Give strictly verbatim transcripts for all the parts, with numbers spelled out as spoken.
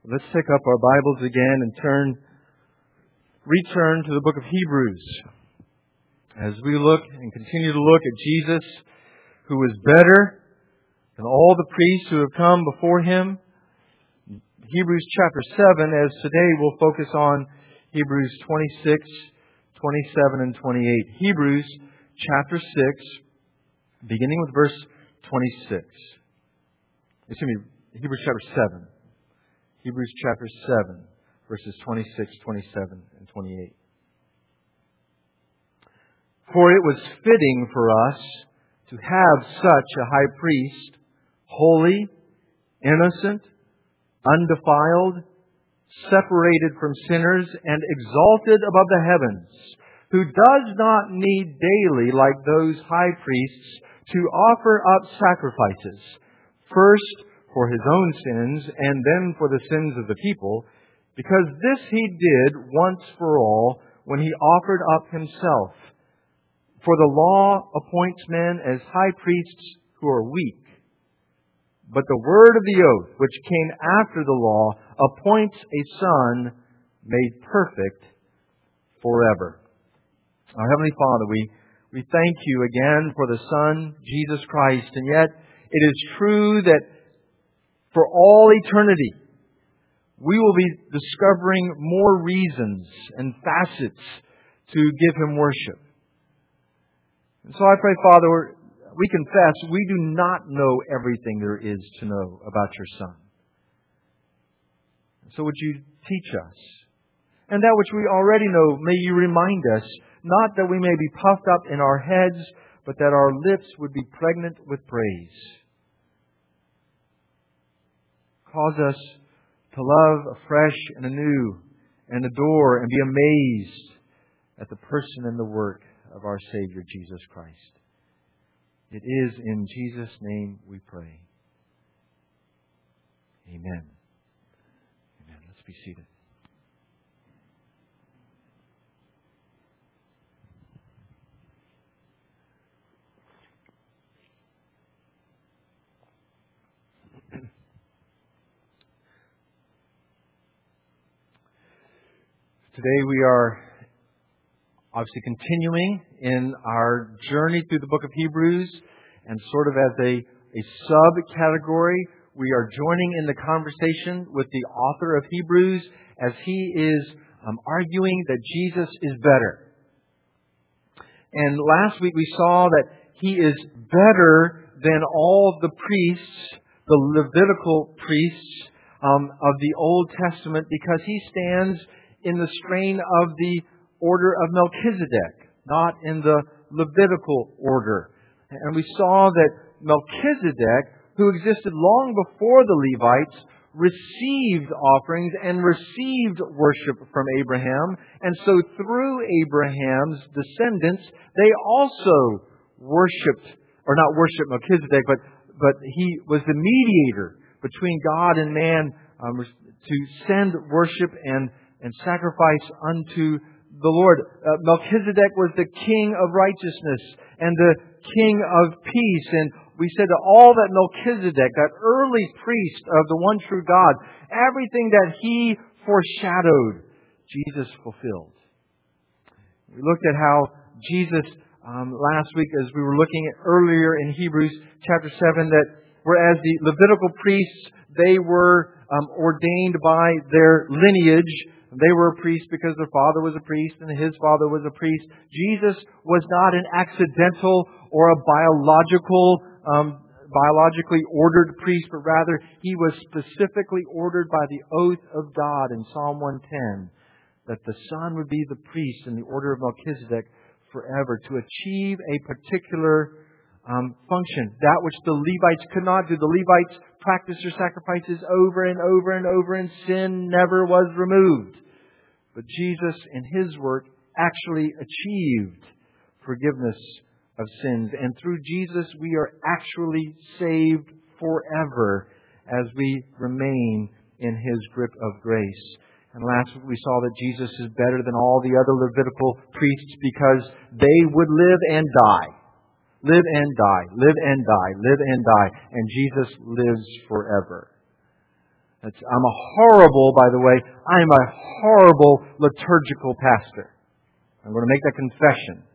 Let's pick up our Bibles again and turn, return to the book of Hebrews. As we look and continue to look at Jesus, who is better than all the priests who have come before Him. Hebrews chapter seven, as today we'll focus on Hebrews twenty-six, twenty-seven, and twenty-eight. Hebrews chapter six, beginning with verse twenty-six. Excuse me, Hebrews chapter seven. Hebrews chapter seven, verses twenty-six, twenty-seven, and twenty-eight. For it was fitting for us to have such a high priest, holy, innocent, undefiled, separated from sinners, and exalted above the heavens, who does not need daily, like those high priests, to offer up sacrifices, first for His own sins, and then for the sins of the people, because this He did once for all when He offered up Himself. For the law appoints men as high priests who are weak, but the word of the oath, which came after the law, appoints a Son made perfect forever. Our Heavenly Father, we, we thank You again for the Son, Jesus Christ, and yet it is true that for all eternity, we will be discovering more reasons and facets to give Him worship. And so I pray, Father, we confess we do not know everything there is to know about Your Son. So would You teach us? And that which we already know, may You remind us, not that we may be puffed up in our heads, but that our lips would be pregnant with praise. Cause us to love afresh and anew and adore and be amazed at the person and the work of our Savior, Jesus Christ. It is in Jesus' name we pray. Amen. Amen. Let's be seated. Today we are obviously continuing in our journey through the book of Hebrews, and sort of as a, a subcategory, we are joining in the conversation with the author of Hebrews as he is um, arguing that Jesus is better. And last week we saw that He is better than all the priests, the Levitical priests um, of the Old Testament, because He stands in the strain of the order of Melchizedek, not in the Levitical order. And we saw that Melchizedek, who existed long before the Levites, received offerings and received worship from Abraham. And so through Abraham's descendants, they also worshipped, or not worshipped Melchizedek, but, but he was the mediator between God and man um, to send worship and and sacrifice unto the Lord. Uh, Melchizedek was the king of righteousness and the king of peace. And we said that all that Melchizedek, that early priest of the one true God, everything that he foreshadowed, Jesus fulfilled. We looked at how Jesus, um, last week as we were looking at earlier in Hebrews chapter seven, that whereas the Levitical priests, they were um, ordained by their lineage. They were a priest because their father was a priest and his father was a priest. Jesus was not an accidental or a biological, um, biologically ordered priest, but rather He was specifically ordered by the oath of God in Psalm one ten that the Son would be the priest in the order of Melchizedek forever to achieve a particular um, function, that which the Levites could not do. The Levites practiced their sacrifices over and over and over, and sin never was removed. But Jesus, in His work, actually achieved forgiveness of sins. And through Jesus, we are actually saved forever as we remain in His grip of grace. And last week we saw that Jesus is better than all the other Levitical priests because they would live and die. Live and die, live and die, live and die. And Jesus lives forever. That's, I'm a horrible, by the way, I am a horrible liturgical pastor. I'm going to make that confession.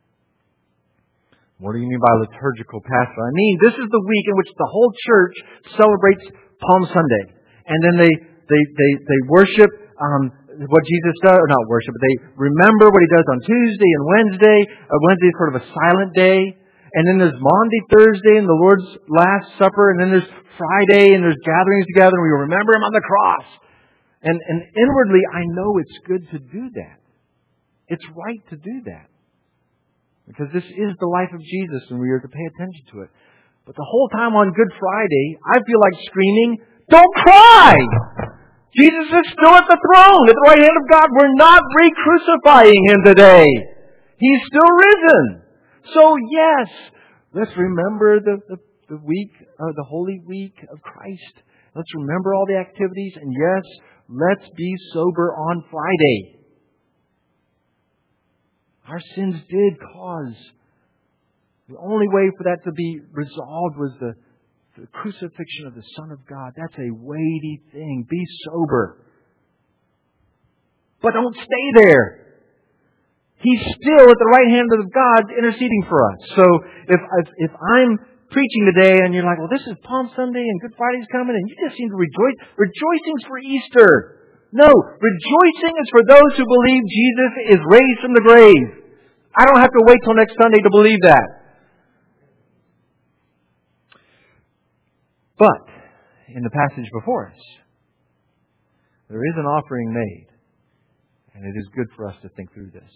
What do you mean by liturgical pastor? I mean, this is the week in which the whole church celebrates Palm Sunday. And then they, they, they, they worship um, what Jesus does, or not worship, but they remember what He does on Tuesday and Wednesday. Uh, Wednesday is sort of a silent day. And then there's Maundy, Thursday, and the Lord's Last Supper. And then there's Friday, and there's gatherings together, and we remember Him on the cross. And, and inwardly, I know it's good to do that. It's right to do that. Because this is the life of Jesus, and we are to pay attention to it. But the whole time on Good Friday, I feel like screaming, "Don't cry! Jesus is still at the throne, at the right hand of God. We're not re-crucifying Him today. He's still risen." So yes, let's remember the, the, the week, uh, the Holy Week of Christ. Let's remember all the activities. And yes, let's be sober on Friday. Our sins did cause. The only way for that to be resolved was the, the crucifixion of the Son of God. That's a weighty thing. Be sober. But don't stay there. He's still at the right hand of God interceding for us. So if, if, if I'm preaching today and you're like, well, this is Palm Sunday and Good Friday's coming and you just seem to rejoice. Rejoicing's for Easter. No, rejoicing is for those who believe Jesus is raised from the grave. I don't have to wait till next Sunday to believe that. But in the passage before us, there is an offering made. And it is good for us to think through this.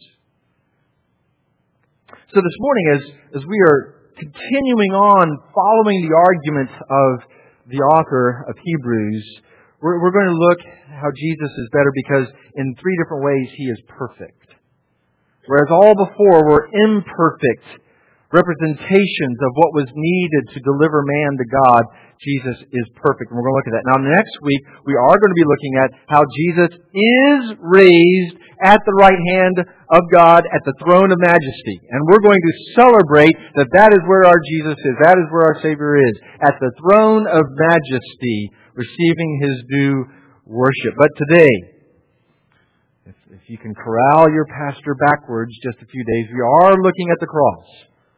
So this morning, as, as we are continuing on following the argument of the author of Hebrews, we're, we're going to look how Jesus is better because in three different ways He is perfect. Whereas all before were imperfect representations of what was needed to deliver man to God, Jesus is perfect. And we're going to look at that. Now next week, we are going to be looking at how Jesus is raised at the right hand of God at the throne of majesty. And we're going to celebrate that that is where our Jesus is. That is where our Savior is. At the throne of majesty, receiving His due worship. But today, if, if you can corral your pastor backwards just a few days, we are looking at the cross.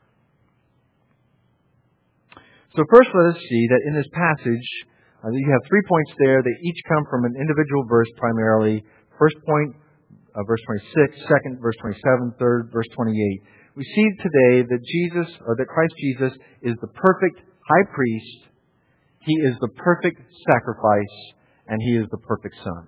So first let us see that in this passage, uh, you have three points there. They each come from an individual verse primarily. First point, uh, verse twenty-six. Second, verse twenty-seven. Third, verse twenty-eight. We see today that Jesus, or that Christ Jesus, is the perfect high priest. He is the perfect sacrifice, and He is the perfect Son.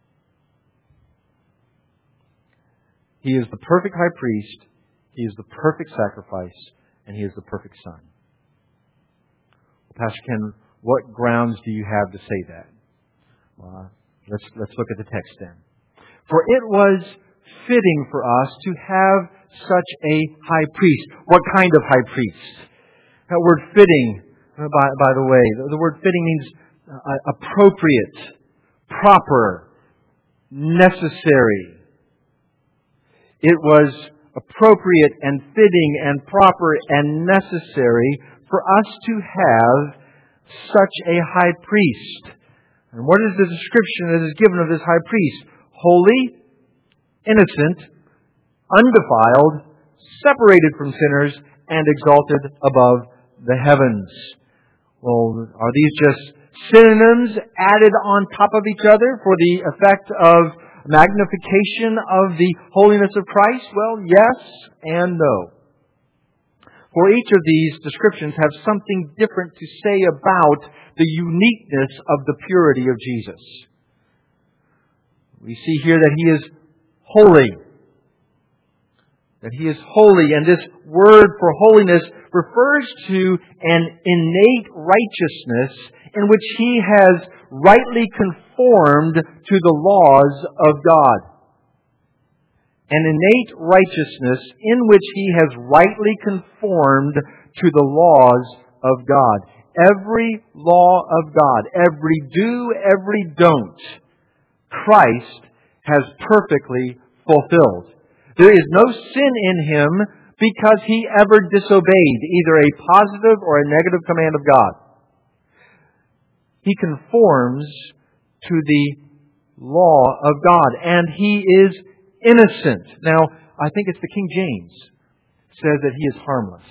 He is the perfect high priest. He is the perfect sacrifice, and He is the perfect Son. Pastor Ken, what grounds do you have to say that? Uh, let's let's look at the text then. For it was fitting for us to have such a high priest. What kind of high priest? That word fitting, uh, by, by the way, the, the word fitting means uh, appropriate, proper, necessary. It was appropriate and fitting and proper and necessary for us to have such a high priest. And what is the description that is given of this high priest? Holy, innocent, undefiled, separated from sinners, and exalted above the heavens. Well, are these just synonyms added on top of each other for the effect of magnification of the holiness of Christ? Well, yes and no. For each of these descriptions have something different to say about the uniqueness of the purity of Jesus. We see here that He is holy. That He is holy, and this word for holiness refers to an innate righteousness in which He has rightly conformed to the laws of God. An innate righteousness in which He has rightly conformed to the laws of God. Every law of God, every do, every don't, Christ has perfectly fulfilled. There is no sin in Him because He ever disobeyed either a positive or a negative command of God. He conforms to the law of God. And he is innocent. Now, I think it's the King James says that he is harmless.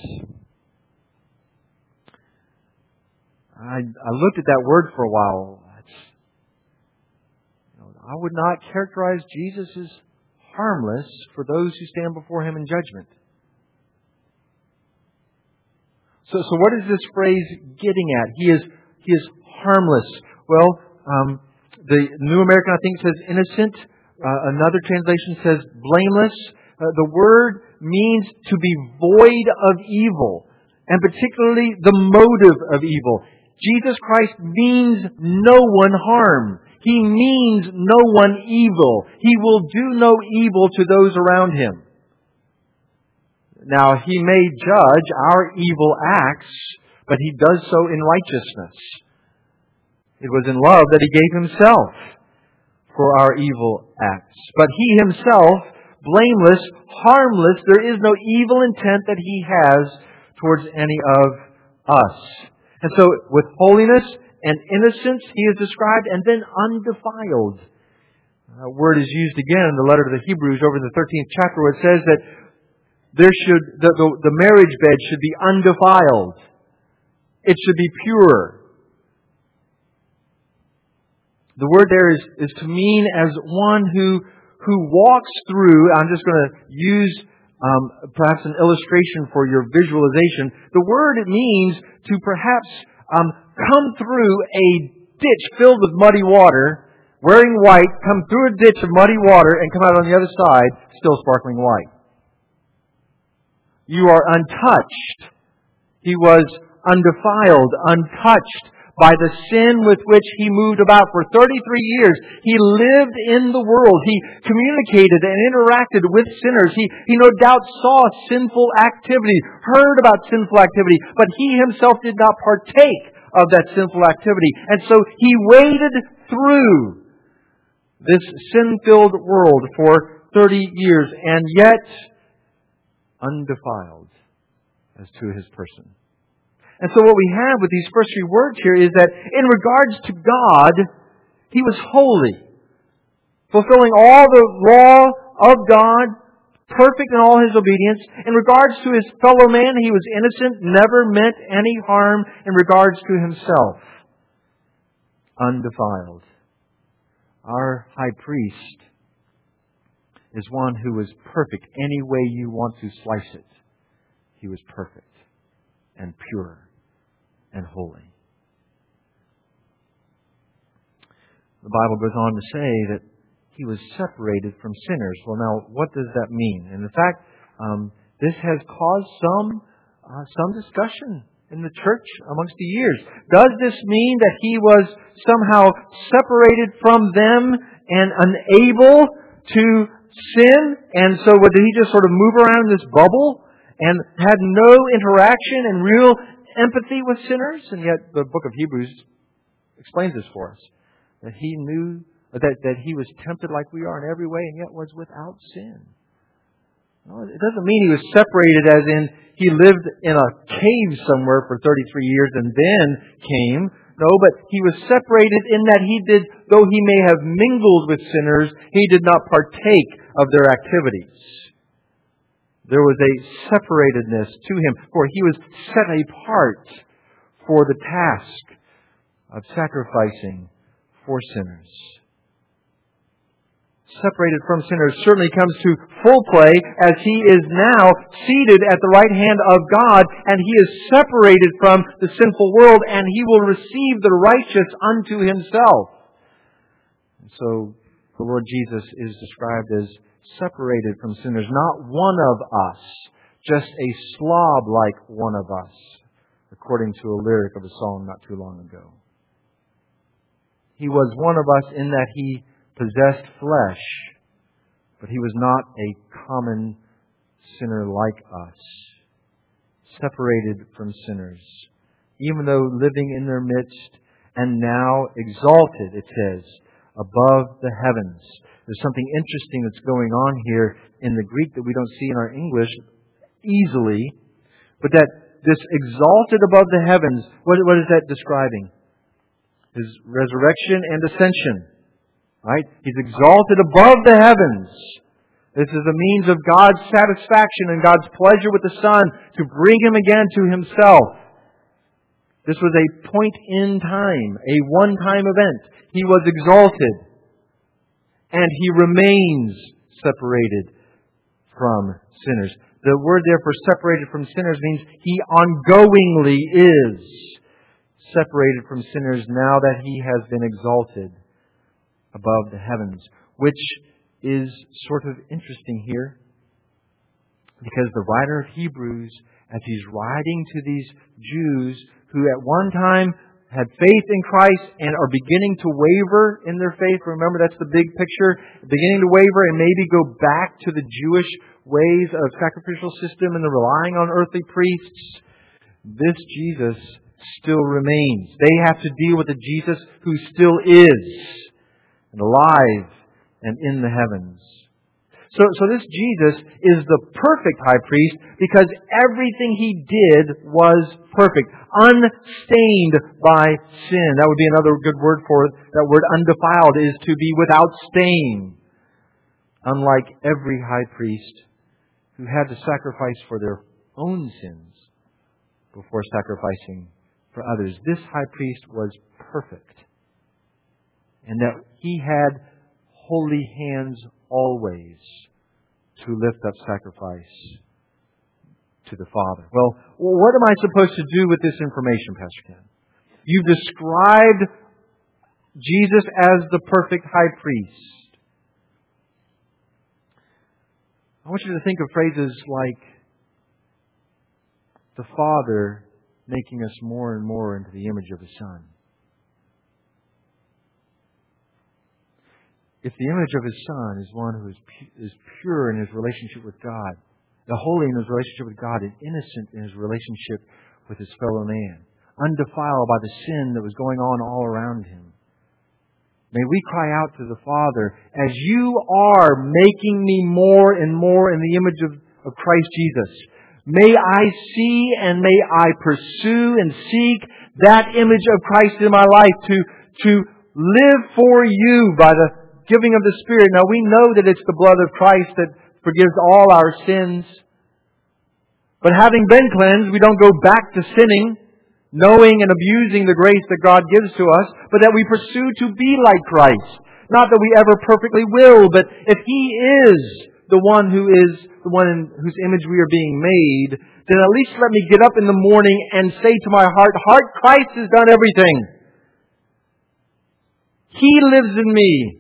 I, I looked at that word for a while. It's, you know, I would not characterize Jesus as harmless for those who stand before him in judgment. So, so what is this phrase getting at? He is, he is harmless. Well, um, the New American, I think, says innocent. Uh, another translation says blameless. Uh, the word means to be void of evil, and particularly the motive of evil. Jesus Christ means no one harm. He means no one evil. He will do no evil to those around him. Now, he may judge our evil acts, but he does so in righteousness. It was in love that he gave himself for our evil acts. But he himself, blameless, harmless, there is no evil intent that he has towards any of us. And so, with holiness and innocence, he is described, and then undefiled. A word is used again in the letter to the Hebrews over in the thirteenth chapter, where it says that there should the, the, the marriage bed should be undefiled. It should be pure. The word there is, is to mean as one who who walks through. I'm just going to use um, perhaps an illustration for your visualization. The word it means to perhaps um, come through a ditch filled with muddy water, wearing white, come through a ditch of muddy water, and come out on the other side still sparkling white. You are untouched. He was undefiled, untouched by the sin with which he moved about for thirty-three years. He lived in the world. He communicated and interacted with sinners. He, he no doubt saw sinful activity, heard about sinful activity, but he himself did not partake of that sinful activity. And so he waded through this sin-filled world for thirty years, and yet undefiled as to his person. And so what we have with these first three words here is that in regards to God, he was holy, fulfilling all the law of God, perfect in all his obedience. In regards to his fellow man, he was innocent, never meant any harm. In regards to himself, undefiled. Our high priest is one who was perfect any way you want to slice it. He was perfect and pure and holy. The Bible goes on to say that he was separated from sinners. Well, now, what does that mean? And in fact, um, this has caused some uh, some discussion in the church amongst the years. Does this mean that he was somehow separated from them and unable to sin? And so what, did he just sort of move around in this bubble and had no interaction and real empathy with sinners? And yet the book of Hebrews explains this for us. That he knew, that, that he was tempted like we are in every way and yet was without sin. No, it doesn't mean he was separated as in he lived in a cave somewhere for thirty-three years and then came. No, but he was separated in that he did, though he may have mingled with sinners, he did not partake of their activities. There was a separatedness to him, for he was set apart for the task of sacrificing for sinners. Separated from sinners certainly comes to full play as he is now seated at the right hand of God, and he is separated from the sinful world, and he will receive the righteous unto himself. And so the Lord Jesus is described as separated from sinners, not one of us, just a slob like one of us, according to a lyric of a song not too long ago. He was one of us in that he possessed flesh, but he was not a common sinner like us, separated from sinners, even though living in their midst, and now exalted, it says, above the heavens. There's something interesting that's going on here in the Greek that we don't see in our English easily, but that this exalted above the heavens, what, what is that describing? His resurrection and ascension. Right? He's exalted above the heavens. This is a means of God's satisfaction and God's pleasure with the Son to bring Him again to Himself. This was a point in time, a one-time event. He was exalted. And He remains separated from sinners. The word there for separated from sinners means He ongoingly is separated from sinners now that He has been exalted above the heavens. Which is sort of interesting here, because the writer of Hebrews, as he's writing to these Jews who at one time had faith in Christ and are beginning to waver in their faith. Remember, that's the big picture. Beginning to waver and maybe go back to the Jewish ways of sacrificial system and the relying on earthly priests. This Jesus still remains. They have to deal with the Jesus who still is and alive and in the heavens. So, so this Jesus is the perfect high priest because everything He did was perfect, unstained by sin. That would be another good word for it. That word undefiled is to be without stain. Unlike every high priest who had to sacrifice for their own sins before sacrificing for others. This high priest was perfect. And that He had holy hands always to lift up sacrifice to the Father. Well, what am I supposed to do with this information, Pastor Ken? You've described Jesus as the perfect high priest. I want you to think of phrases like the Father making us more and more into the image of the Son. If the image of His Son is one who is pu- is pure in His relationship with God, the holy in His relationship with God, and innocent in His relationship with His fellow man, undefiled by the sin that was going on all around Him, may we cry out to the Father, as You are making me more and more in the image of, of Christ Jesus, may I see and may I pursue and seek that image of Christ in my life to, to live for You by the giving of the Spirit. Now we know that it's the blood of Christ that forgives all our sins. But having been cleansed, we don't go back to sinning, knowing and abusing the grace that God gives to us, but that we pursue to be like Christ. Not that we ever perfectly will, but if He is the one who is the one in whose image we are being made, then at least let me get up in the morning and say to my heart, Heart, Christ has done everything. He lives in me.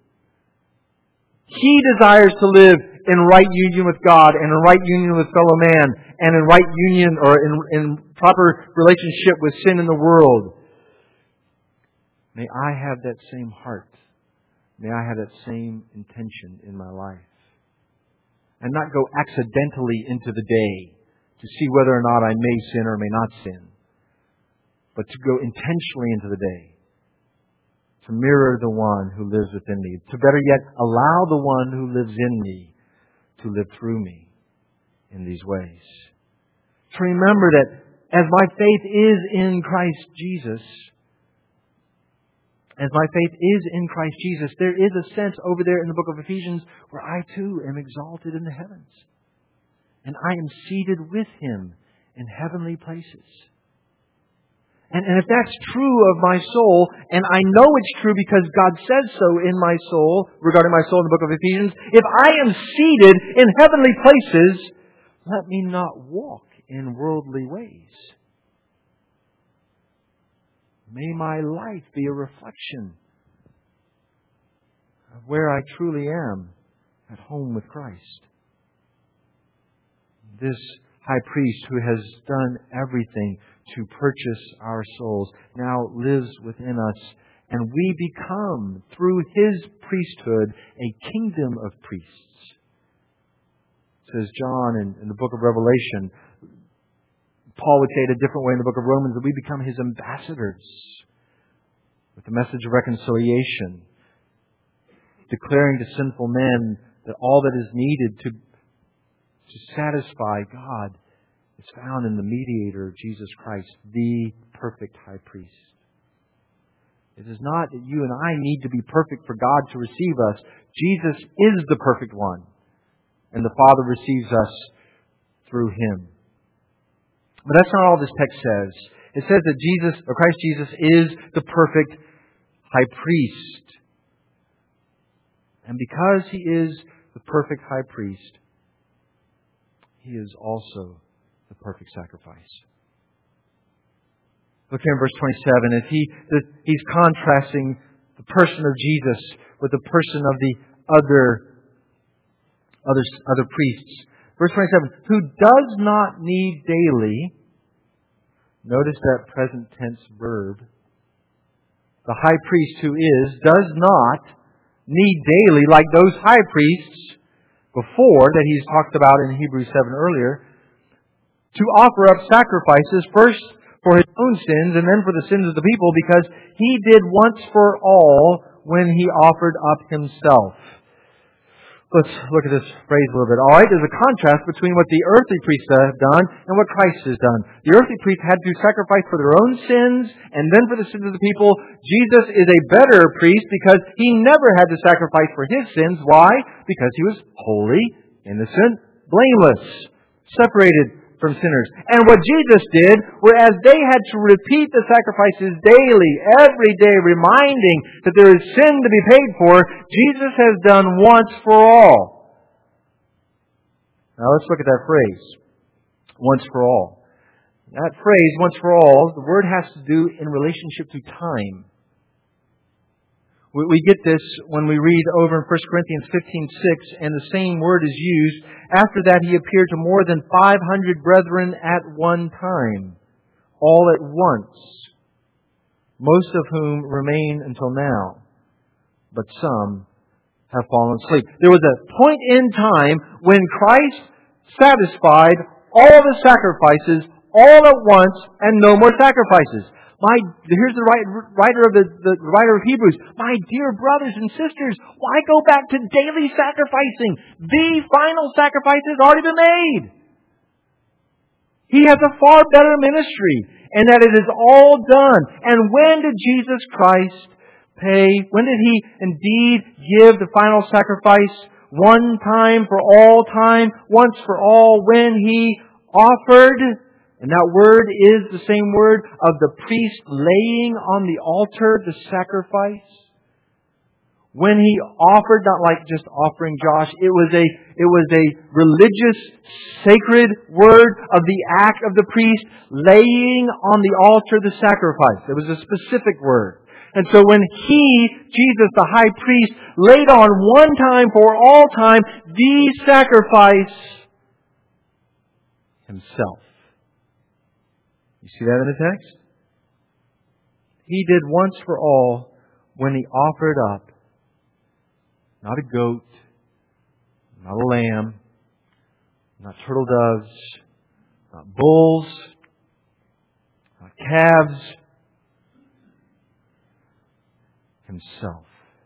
He desires to live in right union with God and in right union with fellow man and in right union or in, in proper relationship with sin in the world. May I have that same heart. May I have that same intention in my life. And not go accidentally into the day to see whether or not I may sin or may not sin. But to go intentionally into the day. To mirror the one who lives within me. To better yet, allow the one who lives in me to live through me in these ways. To remember that as my faith is in Christ Jesus, as my faith is in Christ Jesus, there is a sense over there in the book of Ephesians where I too am exalted in the heavens. And I am seated with Him in heavenly places. And, and if that's true of my soul, and I know it's true because God says so in my soul, regarding my soul in the book of Ephesians, if I am seated in heavenly places, let me not walk in worldly ways. May my life be a reflection of where I truly am, at home with Christ. This high priest who has done everything to purchase our souls now lives within us, and we become, through His priesthood, a kingdom of priests. Says John in, in the book of Revelation. Paul would say it a different way in the book of Romans, that we become His ambassadors with the message of reconciliation, declaring to sinful men that all that is needed to, to satisfy God is found in the mediator, Jesus Christ, the perfect high priest. It is not that you and I need to be perfect for God to receive us. Jesus is the perfect one. And the Father receives us through Him. But that's not all this text says. It says that Jesus, or Christ Jesus, is the perfect high priest. And because He is the perfect high priest, He is also the perfect sacrifice. Look here in verse twenty-seven. As he, the, he's contrasting the person of Jesus with the person of the other, other, other priests. Verse twenty-seven. Who does not need daily, notice that present tense verb, the high priest who is, does not need daily, like those high priests before that he's talked about in Hebrews seven earlier, to offer up sacrifices first for His own sins and then for the sins of the people, because He did once for all when He offered up Himself. Let's look at this phrase a little bit. All right, there's a contrast between what the earthly priests have done and what Christ has done. The earthly priests had to sacrifice for their own sins and then for the sins of the people. Jesus is a better priest because He never had to sacrifice for His sins. Why? Because He was holy, innocent, blameless, separated from sinners. And what Jesus did, whereas they had to repeat the sacrifices daily, every day, reminding that there is sin to be paid for, Jesus has done once for all. Now let's look at that phrase, once for all. That phrase, once for all, the word has to do in relationship to time. We get this when we read over in First Corinthians fifteen six, and the same word is used. After that He appeared to more than five hundred brethren at one time, all at once, most of whom remain until now, but some have fallen asleep. There was a point in time when Christ satisfied all the sacrifices all at once and no more sacrifices. My, here's the writer of the, the writer of Hebrews. My dear brothers and sisters, why go back to daily sacrificing? The final sacrifice has already been made. He has a far better ministry, and that it is all done. And when did Jesus Christ pay? When did He indeed give the final sacrifice? One time for all time, once for all, when He offered. And that word is the same word of the priest laying on the altar the sacrifice. When he offered, not like just offering Josh, it was a it was a religious, sacred word of the act of the priest laying on the altar the sacrifice. It was a specific word. And so when He, Jesus the high priest, laid on one time for all time the sacrifice Himself. You see that in the text? He did once for all when He offered up not a goat, not a lamb, not turtle doves, not bulls, not calves, Himself.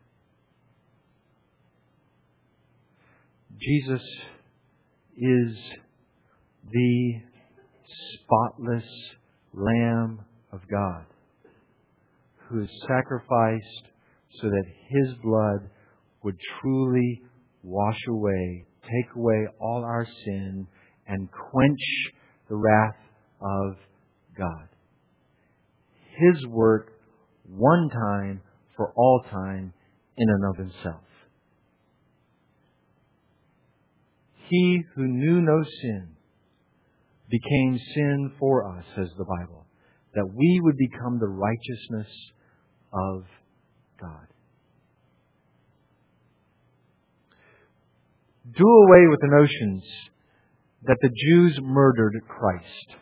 Jesus is the spotless Lamb of God, who is sacrificed so that His blood would truly wash away, take away all our sin, and quench the wrath of God. His work, one time for all time, in and of Himself. He who knew no sin became sin for us, says the Bible, that we would become the righteousness of God. Do away with the notions that the Jews murdered Christ.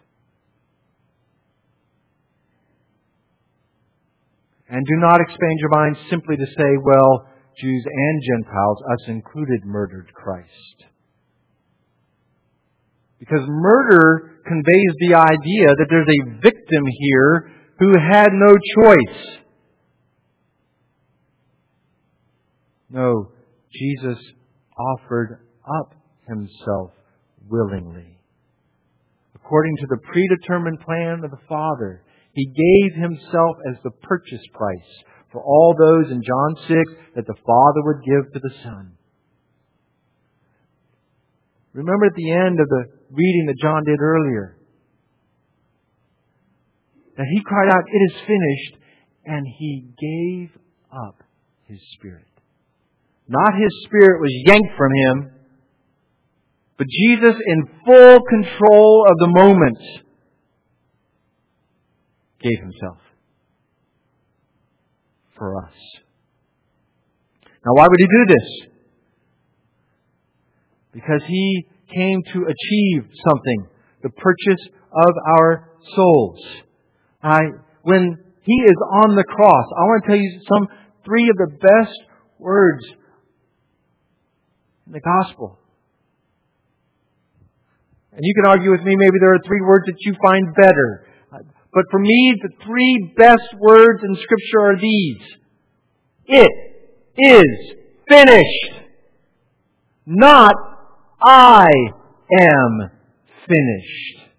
And do not expand your mind simply to say, well, Jews and Gentiles, us included, murdered Christ. Because murder conveys the idea that there's a victim here who had no choice. No, Jesus offered up Himself willingly. According to the predetermined plan of the Father, He gave Himself as the purchase price for all those in John six that the Father would give to the Son. Remember at the end of the reading that John did earlier, that He cried out, "It is finished," and He gave up His Spirit. Not His Spirit was yanked from Him, but Jesus, in full control of the moment, gave Himself for us. Now, why would He do this? Because He came to achieve something, the purchase of our souls. I, when He is on the cross, I want to tell you some three of the best words in the gospel. And you can argue with me, maybe there are three words that you find better. But for me, the three best words in Scripture are these. It is finished. Not I am finished.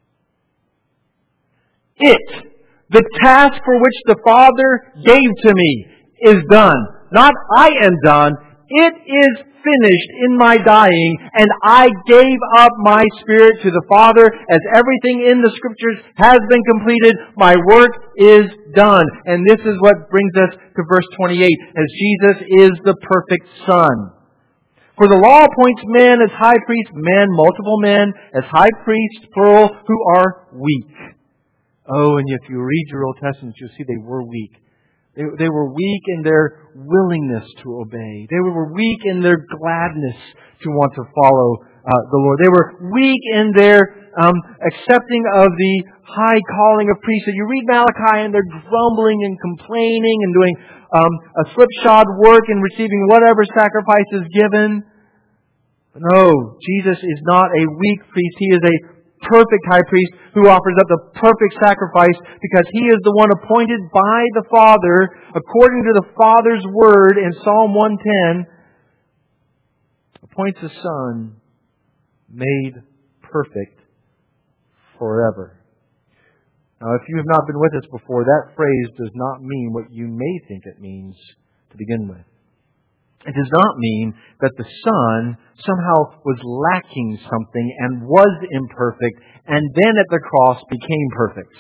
It, the task for which the Father gave to me, is done. Not I am done. It is finished in my dying, and I gave up my spirit to the Father as everything in the Scriptures has been completed. My work is done. And this is what brings us to verse twenty-eight, as Jesus is the perfect Son. For the law appoints men as high priests, men, multiple men, as high priests, plural, who are weak. Oh, and if you read your Old Testament, you'll see they were weak. They, they were weak in their willingness to obey. They were weak in their gladness to want to follow uh, the Lord. They were weak in their um, accepting of the high calling of priesthood. You read Malachi and they're grumbling and complaining and doing um, a slipshod work and receiving whatever sacrifice is given. But no, Jesus is not a weak priest. He is a perfect high priest who offers up the perfect sacrifice because He is the one appointed by the Father according to the Father's word in Psalm one ten, appoints a Son made perfect forever. Now, if you have not been with us before, that phrase does not mean what you may think it means to begin with. It does not mean that the Son somehow was lacking something and was imperfect and then at the cross became perfect.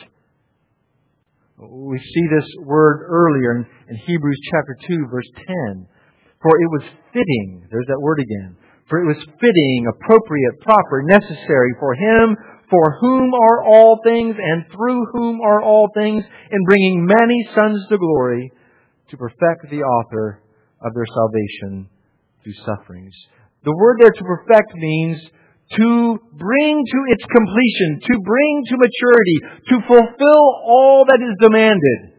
We see this word earlier in, in Hebrews chapter two, verse ten. For it was fitting, there's that word again, for it was fitting, appropriate, proper, necessary for Him for whom are all things and through whom are all things, in bringing many sons to glory, to perfect the author of their salvation through sufferings. The word there, to perfect, means to bring to its completion, to bring to maturity, to fulfill all that is demanded.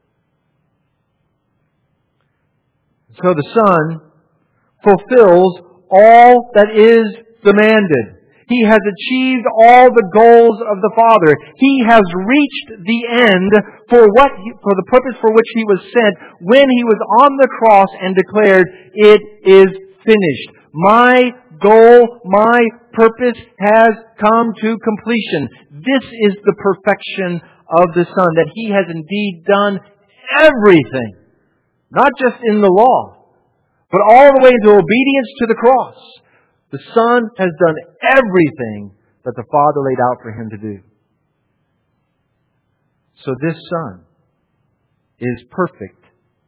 So the Son fulfills all that is demanded. He has achieved all the goals of the Father. He has reached the end for what he, for the purpose for which He was sent when He was on the cross and declared, "It is finished." My goal, my purpose has come to completion. This is the perfection of the Son, that He has indeed done everything. Not just in the law, but all the way into obedience to the cross. The Son has done everything that the Father laid out for Him to do. So this Son is perfect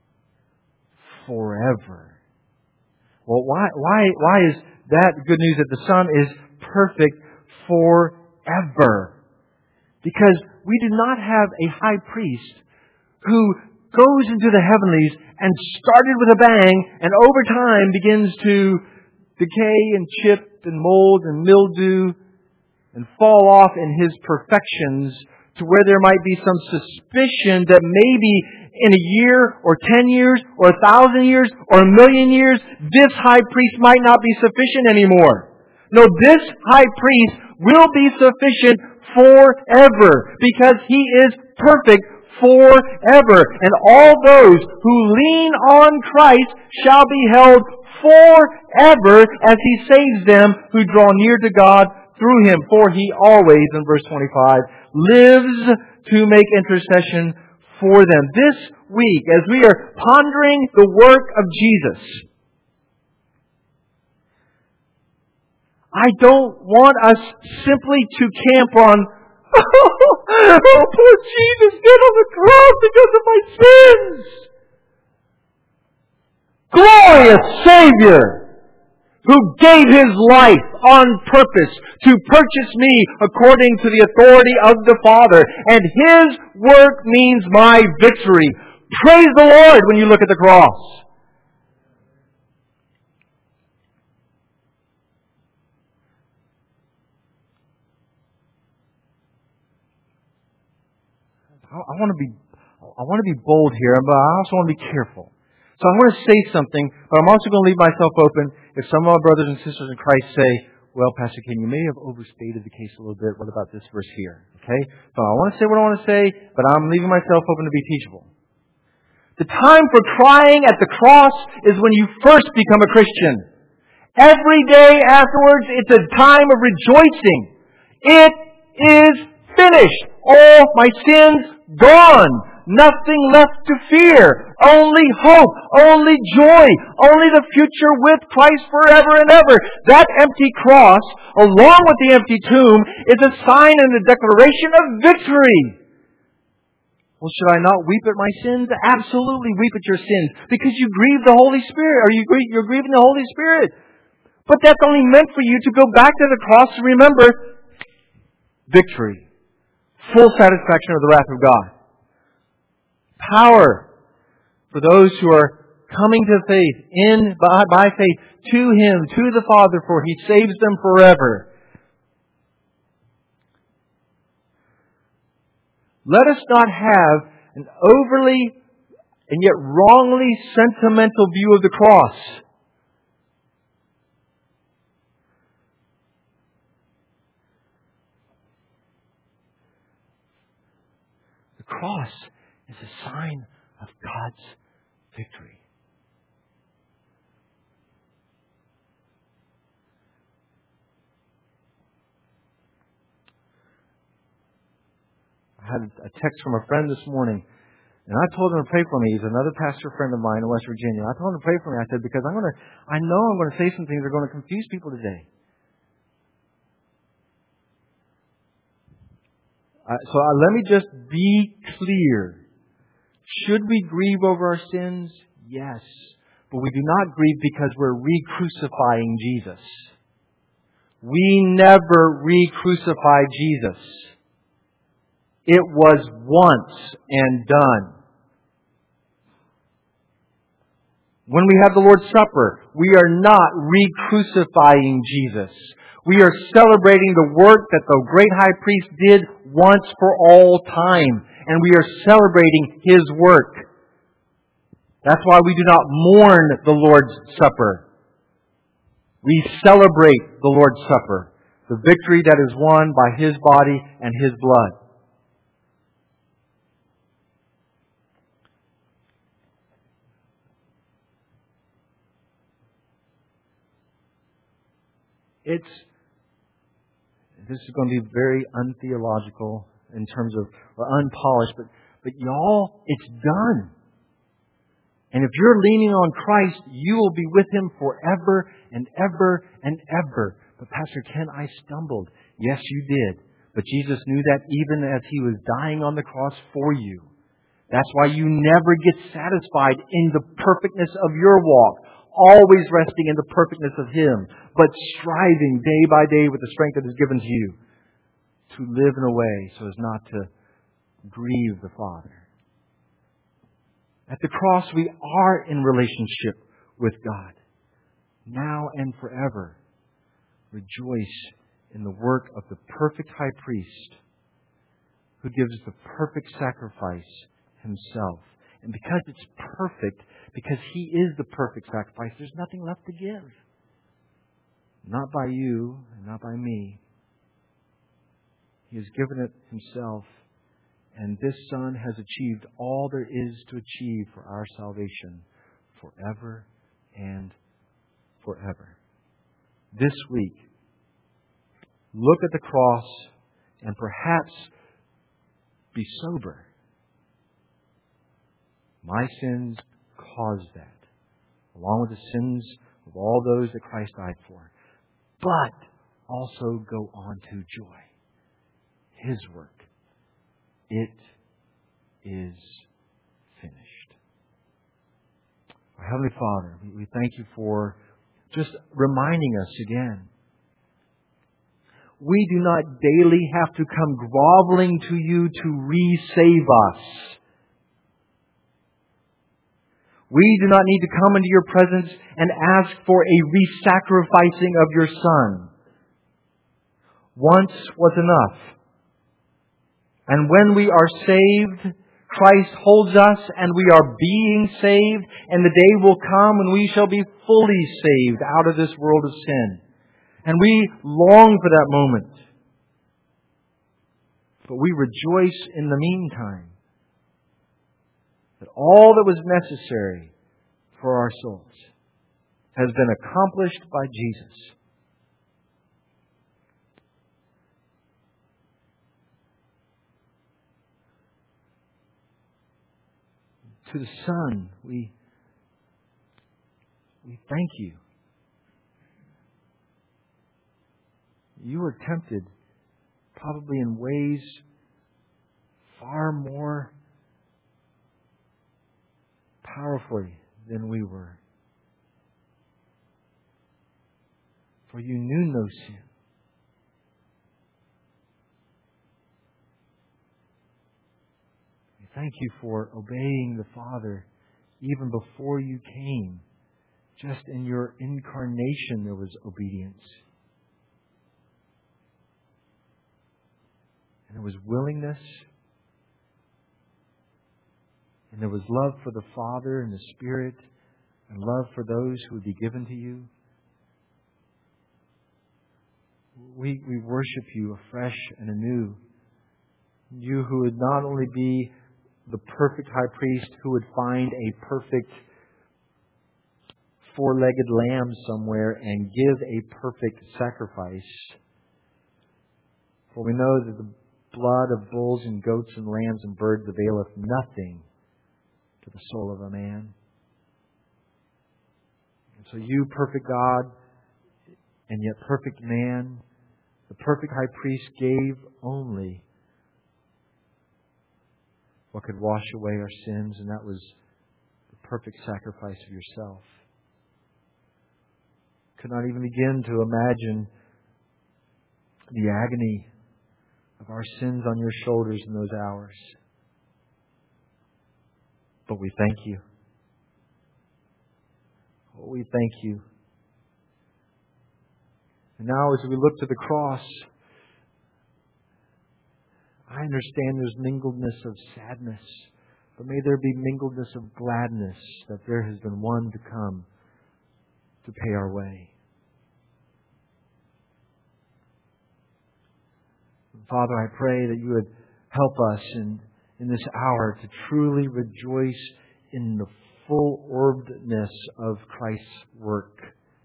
forever. Well, why, why, why is that good news that the Son is perfect forever? Because we do not have a high priest who goes into the heavenlies and started with a bang and over time begins to decay and chip and mold and mildew and fall off in His perfections to where there might be some suspicion that maybe in a year or ten years or a thousand years or a million years, this high priest might not be sufficient anymore. No, this high priest will be sufficient forever because He is perfect forever. And all those who lean on Christ shall be held forever as He saves them who draw near to God through Him. For He always, in verse twenty-five, lives to make intercession for them. This week, as we are pondering the work of Jesus, I don't want us simply to camp on, oh, poor Jesus did on the cross because of my sins. Glorious Savior who gave His life on purpose to purchase me according to the authority of the Father. And His work means my victory. Praise the Lord when you look at the cross. I want to be, I want to be bold here, but I also want to be careful. So I'm going to say something, but I'm also going to leave myself open if some of our brothers and sisters in Christ say, well, Pastor Ken, you may have overstated the case a little bit. What about this verse here? Okay? So I want to say what I want to say, but I'm leaving myself open to be teachable. The time for crying at the cross is when you first become a Christian. Every day afterwards, it's a time of rejoicing. It is finished. All my sins gone. Nothing left to fear. Only hope. Only joy. Only the future with Christ forever and ever. That empty cross, along with the empty tomb, is a sign and a declaration of victory. Well, should I not weep at my sins? Absolutely weep at your sins. Because you grieve the Holy Spirit. Or you grieve, you're grieving the Holy Spirit. But that's only meant for you to go back to the cross and remember victory. Full satisfaction of the wrath of God. Power for those who are coming to faith, in by, by faith, to Him, to the Father, for He saves them forever. Let us not have an overly and yet wrongly sentimental view of the cross. The cross is a sign of God's victory. I had a text from a friend this morning, and I told him to pray for me. He's another pastor friend of mine in West Virginia. I told him to pray for me. I said, because I'm going to, I know I'm going to say some things that are going to confuse people today. Uh, so uh, let me just be clear. Should we grieve over our sins? Yes. But we do not grieve because we're re-crucifying Jesus. We never re-crucified Jesus. It was once and done. When we have the Lord's Supper, we are not re-crucifying Jesus. We are celebrating the work that the great high priest did once for all time. And we are celebrating His work. That's why we do not mourn the Lord's Supper. We celebrate the Lord's Supper. The victory that is won by His body and His blood. It's, this is going to be very untheological in terms of, or unpolished, but, but y'all, it's done. And if you're leaning on Christ, you will be with Him forever and ever and ever. But Pastor Ken, I stumbled. Yes, you did. But Jesus knew that even as He was dying on the cross for you. That's why you never get satisfied in the perfectness of your walk. Always resting in the perfectness of Him, but striving day by day with the strength that is given to you to live in a way so as not to grieve the Father. At the cross, we are in relationship with God, now and forever. Rejoice in the work of the perfect high priest who gives the perfect sacrifice Himself. And because it's perfect, because He is the perfect sacrifice, there's nothing left to give. Not by you, and not by me. He has given it Himself. And this Son has achieved all there is to achieve for our salvation forever and forever. This week, look at the cross and perhaps be sober. My sins caused that, along with the sins of all those that Christ died for. But also go on to joy. His work. It is finished. Our Heavenly Father, we thank you for just reminding us again. We do not daily have to come groveling to you to re-save us. We do not need to come into your presence and ask for a re-sacrificing of your Son. Once was enough. And when we are saved, Christ holds us and we are being saved, and the day will come when we shall be fully saved out of this world of sin. And we long for that moment. But we rejoice in the meantime that all that was necessary for our souls has been accomplished by Jesus. To the Son, we, we thank you. You were tempted probably in ways far more powerfully than we were. For you knew no sin. We thank you for obeying the Father even before you came. Just in your incarnation there was obedience. And there was willingness. And there was love for the Father and the Spirit. And love for those who would be given to you. We, we worship you afresh and anew. You who would not only be the perfect high priest who would find a perfect four-legged lamb somewhere and give a perfect sacrifice. For we know that the blood of bulls and goats and lambs and birds availeth nothing to the soul of a man. And so you, perfect God, and yet perfect man, the perfect high priest gave only what could wash away our sins, and that was the perfect sacrifice of yourself. Could not even begin to imagine the agony of our sins on your shoulders in those hours. But we thank you. Oh, we thank you. And now as we look to the cross, I understand there's mingledness of sadness, but may there be mingledness of gladness that there has been one to come to pay our way. Father, I pray that you would help us in, in this hour to truly rejoice in the full orbedness of Christ's work.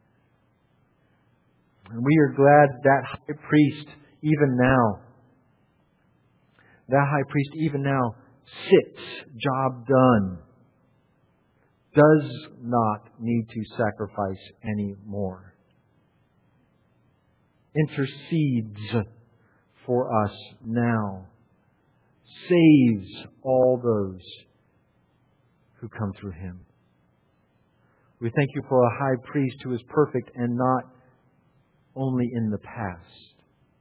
And we are glad that high priest, even now, that high priest even now sits, job done, does not need to sacrifice anymore. Intercedes for us now. Saves all those who come through Him. We thank you for a high priest who is perfect and not only in the past,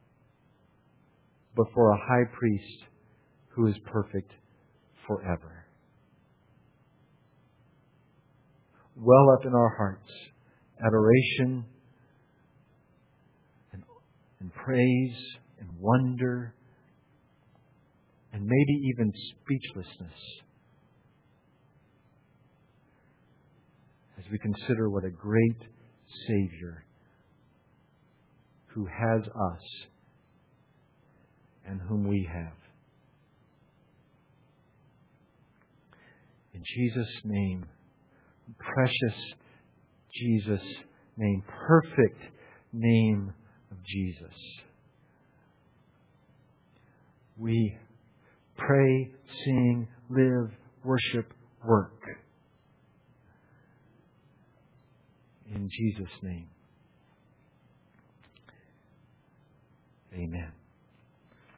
but for a high priest who is perfect forever. Well up in our hearts, adoration and, and praise and wonder and maybe even speechlessness as we consider what a great Savior who has us and whom we have. In Jesus' name, precious Jesus' name, perfect name of Jesus, we pray, sing, live, worship, work. In Jesus' name. Amen.